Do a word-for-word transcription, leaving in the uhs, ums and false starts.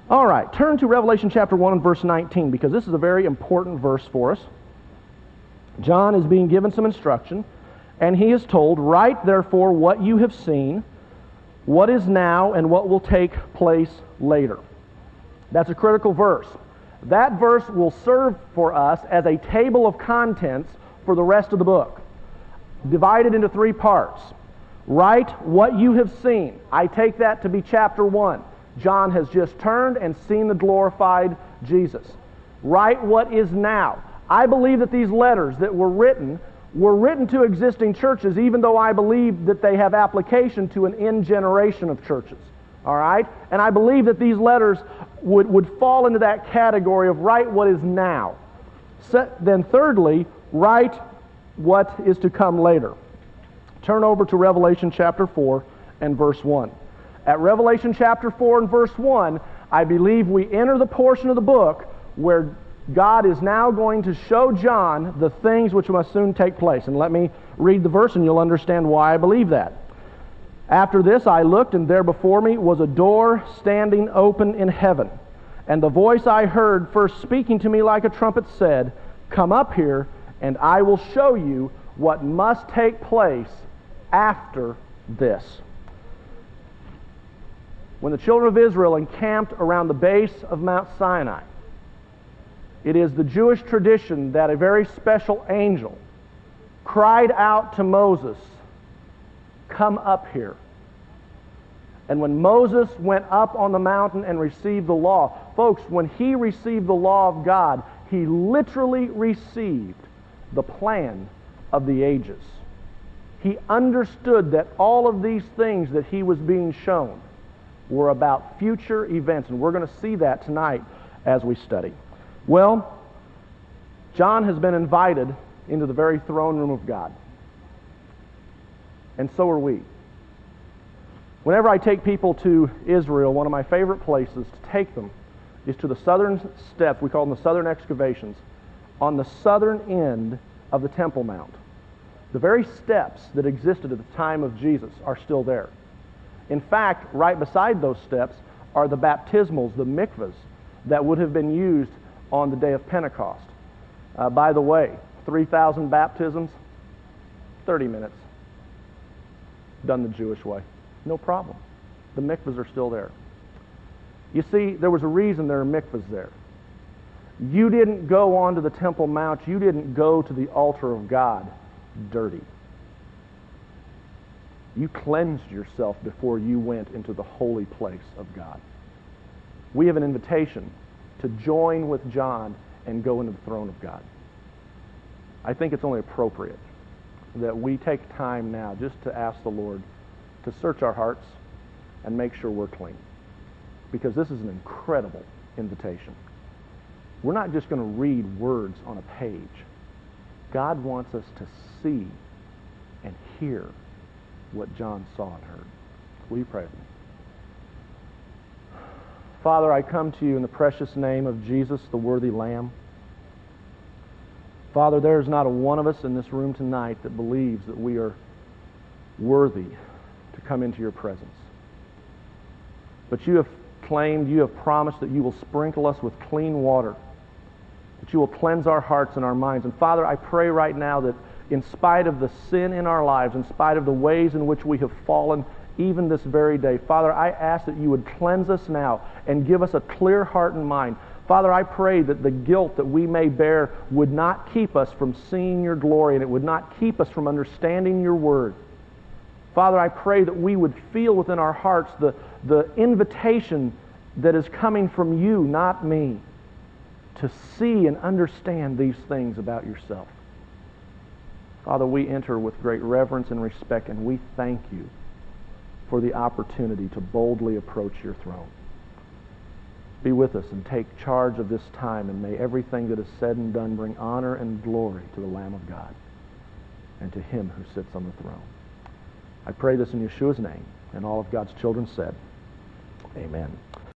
All right, turn to Revelation chapter one and verse nineteen, because this is a very important verse for us. John is being given some instruction, and he is told, "Write therefore what you have seen, what is now, and what will take place later." That's a critical verse. That verse will serve for us as a table of contents for the rest of the book, divided into three parts. Write what you have seen. I take that to be chapter one. John has just turned and seen the glorified Jesus. Write what is now. I believe that these letters that were written were written to existing churches, even though I believe that they have application to an end generation of churches. All right? And I believe that these letters would, would fall into that category of write what is now. Set, then thirdly, write what is to come later. Turn over to Revelation chapter four and verse one. At Revelation chapter four and verse one, I believe we enter the portion of the book where God is now going to show John the things which must soon take place. And let me read the verse and you'll understand why I believe that. "After this I looked, and there before me was a door standing open in heaven. And the voice I heard first speaking to me like a trumpet said, 'Come up here, and I will show you what must take place after this.'" When the children of Israel encamped around the base of Mount Sinai, it is the Jewish tradition that a very special angel cried out to Moses, "Come up here." And when Moses went up on the mountain and received the law, folks, when he received the law of God, he literally received the plan of the ages. He understood that all of these things that he was being shown were about future events, and we're going to see that tonight as we study. Well, John has been invited into the very throne room of God, and so are we. Whenever I take people to Israel, one of my favorite places to take them is to the southern steps, we call them the southern excavations, on the southern end of the Temple Mount. The very steps that existed at the time of Jesus are still there. In fact, right beside those steps are the baptismals, the mikvahs, that would have been used on the day of Pentecost. Uh, by the way, three thousand baptisms, thirty minutes. Done the Jewish way. No problem. The mikvahs are still there. You see, there was a reason there are mikvahs there. You didn't go onto the Temple Mount, you didn't go to the altar of God dirty. You cleansed yourself before you went into the holy place of God. We have an invitation to join with John and go into the throne of God. I think it's only appropriate that we take time now just to ask the Lord to search our hearts and make sure we're clean. Because this is an incredible invitation. We're not just going to read words on a page. God wants us to see and hear what John saw and heard. Will you pray with me? Father, I come to you in the precious name of Jesus, the worthy Lamb. Father, there is not a one of us in this room tonight that believes that we are worthy to come into your presence. But you have claimed, you have promised that you will sprinkle us with clean water, that you will cleanse our hearts and our minds. And Father, I pray right now that in spite of the sin in our lives, in spite of the ways in which we have fallen, even this very day, Father, I ask that you would cleanse us now and give us a clear heart and mind. Father, I pray that the guilt that we may bear would not keep us from seeing your glory, and it would not keep us from understanding your word. Father, I pray that we would feel within our hearts the, the invitation that is coming from you, not me, to see and understand these things about yourself. Father, we enter with great reverence and respect, and we thank you for the opportunity to boldly approach your throne. Be with us and take charge of this time, and may everything that is said and done bring honor and glory to the Lamb of God and to him who sits on the throne. I pray this in Yeshua's name, and all of God's children said, amen.